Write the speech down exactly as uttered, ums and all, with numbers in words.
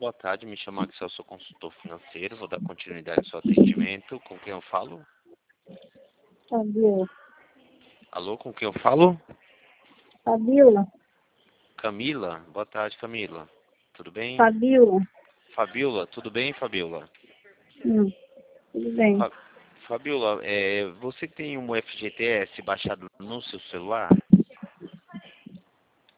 boa tarde. Me chamo Axel, sou consultor financeiro. Vou dar continuidade ao seu atendimento. Com quem eu falo? Fabiola. Alô, com quem eu falo? Fabiola. Camila? Boa tarde, Camila. Tudo bem? Fabiola. Fabiola, tudo bem, Fabiola? Hum, tudo bem. Fa Fabiola, é, você tem um F G T S baixado no seu celular?